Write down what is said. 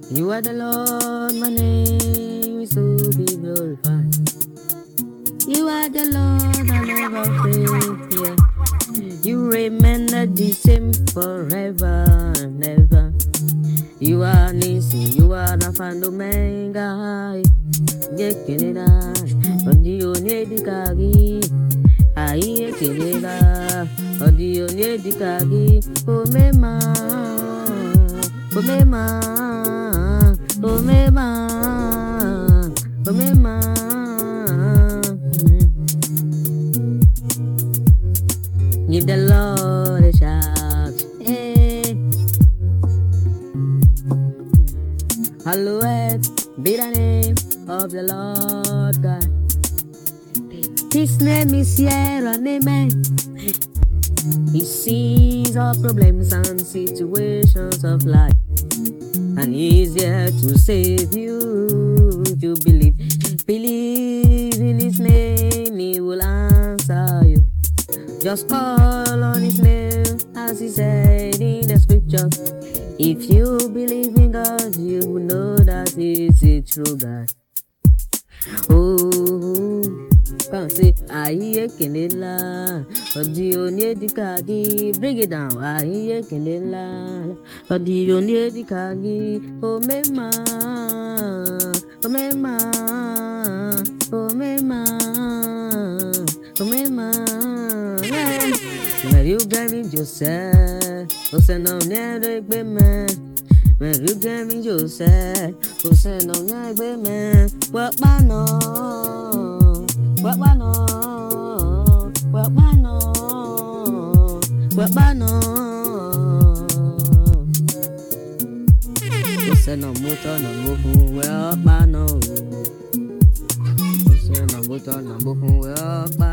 You are the Lord, my name is to be glorified. You are the Lord, I never fail. Yeah. You remain the same forever and ever. You are Nisi, you are the fan Omega. Yekeleda, Odio Nedikagi. Aye Keleda, Odio Nedikagi. Omema, Omema, Omema, Omema. Give the Lord a shout. Hey. Hallowed be the name of the Lord God. His name is Sierra Neme. He sees all problems and situations of life, and He is here to save you. If you believe in His name, He will answer you. Just call on His name, as He said in the scripture. If you believe in God, you will know that He is a true God. Oh, can't say aye kenela, odio nedikagi. Bring it down, aye kenela, odio nedikagi. Oh mema, oh mema, oh mema, oh mema. Mary Grammy Joseph, Oseno Nyagbe man. Mary Grammy Joseph, Oseno Nyagbe man. What bano, what bano, what bano, what bano. Oseno Moto no Mufu, what bano. Oseno Moto no Mufu, what bano.